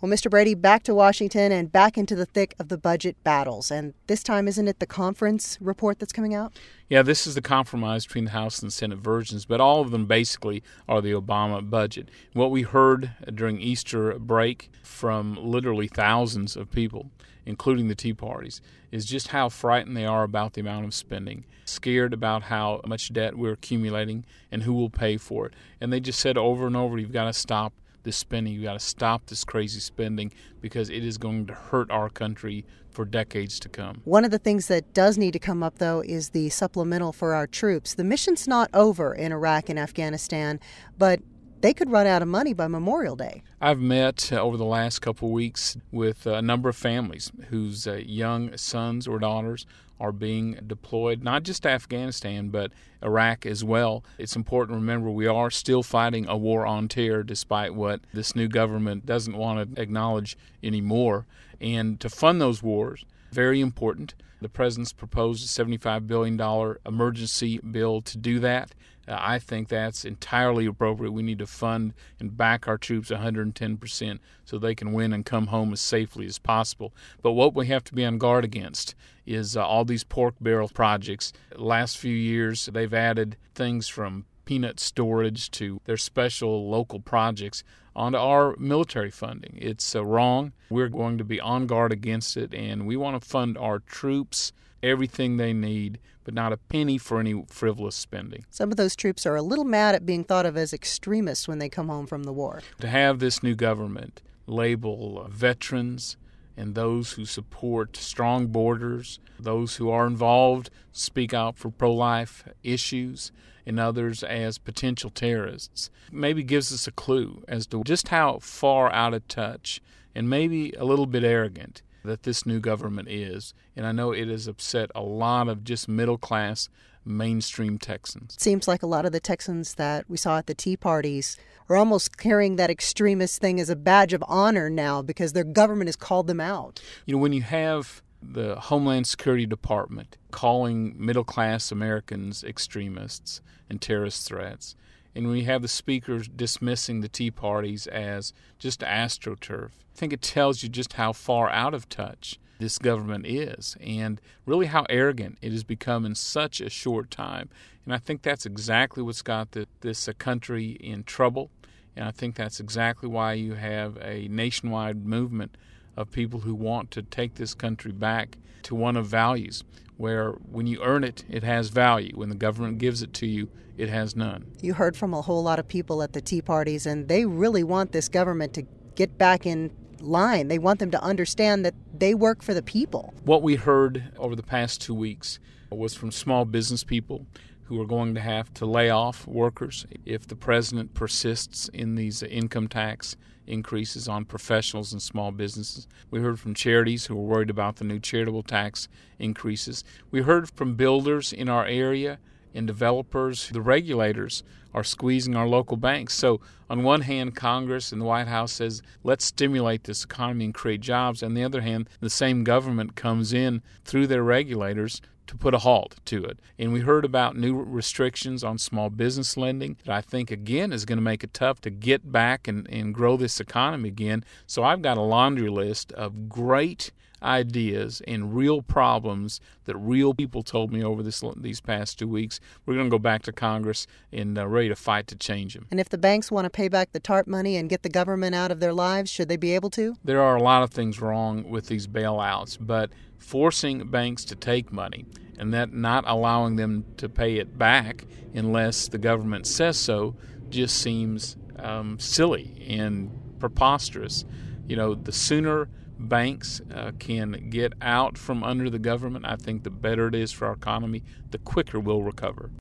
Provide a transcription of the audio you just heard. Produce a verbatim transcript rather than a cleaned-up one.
Well, Mister Brady, back to Washington and back into the thick of the budget battles. And this time, isn't it the conference report that's coming out? Yeah, this is the compromise between the House and Senate versions, but all of them basically are the Obama budget. What we heard during Easter break from literally thousands of people, including the Tea Parties, is just how frightened they are about the amount of spending, scared about how much debt we're accumulating and who will pay for it. And they just said over and over, you've got to stop this spending. You've got to stop this crazy spending because it is going to hurt our country for decades to come. One of the things that does need to come up, though, is the supplemental for our troops. The mission's not over in Iraq and Afghanistan, but they could run out of money by Memorial Day. I've met uh, over the last couple of weeks with a number of families whose uh, young sons or daughters are being deployed, not just to Afghanistan, but Iraq as well. It's important to remember we are still fighting a war on terror, despite what this new government doesn't want to acknowledge anymore. And to fund those wars, very important. The president's proposed a seventy-five billion dollars emergency bill to do that. Uh, I think that's entirely appropriate. We need to fund and back our troops one hundred ten percent so they can win and come home as safely as possible. But what we have to be on guard against is uh, all these pork barrel projects. Last few years, they've added things from peanut storage to their special local projects onto our military funding. It's uh, wrong. We're going to be on guard against it, and we want to fund our troops everything they need, but not a penny for any frivolous spending. Some of those troops are a little mad at being thought of as extremists when they come home from the war. To have this new government label uh, veterans and those who support strong borders, those who are involved, speak out for pro-life issues, and others as potential terrorists, maybe gives us a clue as to just how far out of touch and maybe a little bit arrogant that this new government is. And I know it has upset a lot of just middle-class, mainstream Texans. It seems like a lot of the Texans that we saw at the Tea Parties are almost carrying that extremist thing as a badge of honor now because their government has called them out. You know, when you have the Homeland Security Department calling middle-class Americans extremists and terrorist threats, and we have the speakers dismissing the Tea Parties as just AstroTurf, I think it tells you just how far out of touch this government is and really how arrogant it has become in such a short time. And I think that's exactly what's got the, this uh, country in trouble. And I think that's exactly why you have a nationwide movement of people who want to take this country back to one of values, where when you earn it, it has value. When the government gives it to you, it has none. You heard from a whole lot of people at the Tea Parties, and they really want this government to get back in line. They want them to understand that they work for the people. What we heard over the past two weeks was from small business people who are going to have to lay off workers if the president persists in these income tax increases on professionals and small businesses. We heard from charities who are worried about the new charitable tax increases. We heard from builders in our area and developers. The regulators are squeezing our local banks. So on one hand, Congress and the White House says, let's stimulate this economy and create jobs. On the other hand, the same government comes in through their regulators to put a halt to it. And we heard about new restrictions on small business lending that I think, again, is going to make it tough to get back and, and grow this economy again. So I've got a laundry list of great ideas and real problems that real people told me over this these past two weeks. We're going to go back to Congress and uh, ready to fight to change them. And if the banks want to pay back the TARP money and get the government out of their lives, should they be able to? There are a lot of things wrong with these bailouts, but forcing banks to take money and that not allowing them to pay it back unless the government says so just seems um, silly and preposterous. You know, the sooner banks uh, can get out from under the government, I think the better it is for our economy, the quicker we'll recover.